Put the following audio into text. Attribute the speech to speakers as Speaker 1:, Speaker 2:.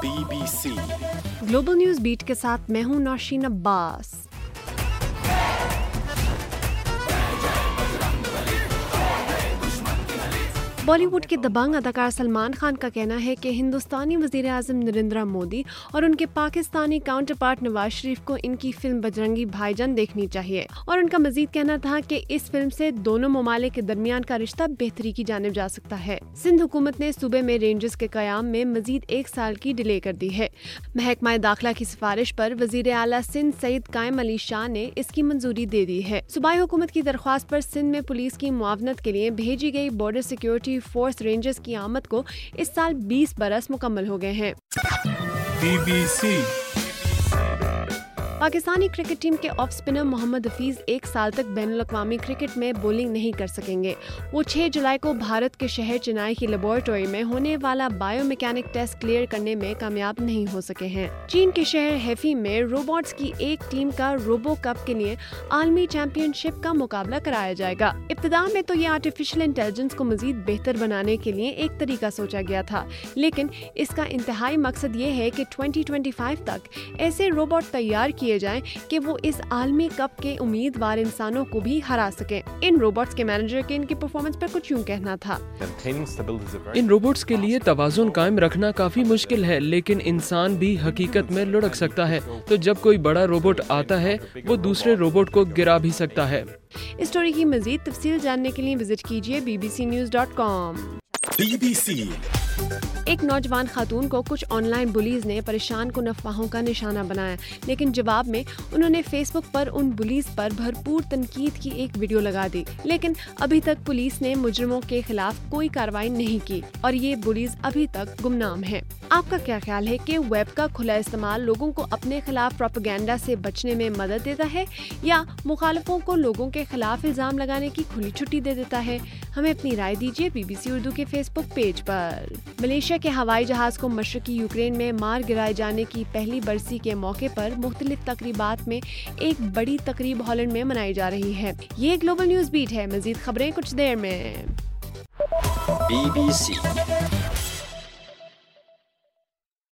Speaker 1: BBC
Speaker 2: global news beat के साथ मैं हूं नौशीन अब्बास। बॉलीवुड के दबंग अदाकार सलमान खान का कहना है कि हिंदुस्तानी वजीर आज़म नरेंद्र मोदी और उनके पाकिस्तानी काउंटर पार्ट नवाज शरीफ को इनकी फिल्म बजरंगी भाईजान देखनी चाहिए। और उनका मजीद कहना था कि इस फिल्म से दोनों ममालिक के दरमियान का रिश्ता बेहतरी की जानिब जा सकता है। सिंध हुकूमत ने सूबे में रेंजर्स के क़याम में मजीद 1 साल की डिले कर दी है। महकमा दाखिला की सिफारिश पर वजीर आला सिंध सईद कायम अली शाह ने इसकी मंजूरी दे दी है। सूबाई हुकूमत की दरख्वास्त पर सिंध में पुलिस की मुआवनत के लिए भेजी गई बॉर्डर सिक्योरिटी फोर्स रेंजर्स की आमद को इस साल 20 बरस मुकम्मल हो गए हैं।
Speaker 1: BBC
Speaker 2: पाकिस्तानी क्रिकेट टीम के ऑफ स्पिनर मोहम्मद हफीज 1 साल तक बैनुल-अक़वामी क्रिकेट में बॉलिंग नहीं कर सकेंगे। वो 6 जुलाई को भारत के शहर चेन्नई की लेबोरेटरी में होने वाला बायोमैकेनिक टेस्ट क्लियर करने में कामयाब नहीं हो सके हैं। चीन के शहर हैफी में रोबोट्स की एक टीम का रोबो कप के लिए आलमी चैंपियनशिप का मुकाबला कराया जाएगा। इब्तिदा में तो ये आर्टिफिशियल इंटेलिजेंस को मजीद बेहतर बनाने के लिए एक तरीका सोचा गया था, लेकिन इसका इंतहाई मकसद ये है कि 2025 तक ऐसे रोबोट तैयार किए जाएं कि वो इस आलमी कप के उम्मीदवार इंसानों को भी हरा सकें। इन रोबोट्स के मैनेजर के इनकी परफॉर्मेंस पर कुछ यूं कहना था।
Speaker 3: इन रोबोट्स के लिए तवाज़ुन कायम रखना काफी मुश्किल है, लेकिन इंसान भी हकीकत में लुढ़क सकता है। तो जब कोई बड़ा रोबोट आता है वो दूसरे रोबोट को गिरा भी सकता है।
Speaker 2: इस स्टोरी की मजीद तफसील जानने के लिए विजिट कीजिए bbcnews.com।
Speaker 1: BBC
Speaker 2: एक नौजवान खातून को कुछ ऑनलाइन बुलीज ने परेशान कुन अफवाहों का निशाना बनाया, लेकिन जवाब में उन्होंने फेसबुक पर उन बुलीज पर भरपूर तनकीद की एक वीडियो लगा दी। लेकिन अभी तक पुलिस ने मुजरिमों के खिलाफ कोई कार्रवाई नहीं की और ये बुलीज अभी तक गुमनाम है। आपका क्या ख्याल है कि वेब का खुला इस्तेमाल लोगों को अपने खिलाफ प्रोपेगेंडा से बचने में मदद देता है या मुखालिफों को लोगों के खिलाफ इल्जाम लगाने की खुली छुट्टी दे देता है? हमें अपनी राय दीजिए BBC उर्दू के फेसबुक पेज पर। मलेशिया के हवाई जहाज को मशरकी यूक्रेन में मार गिराए जाने की पहली बरसी के मौके पर मुख्तलिफ तकरीबात में एक बड़ी तकरीब हॉलैंड में मनाई जा रही है। ये ग्लोबल न्यूज बीट है। मजीद खबरें कुछ देर में।
Speaker 1: BBC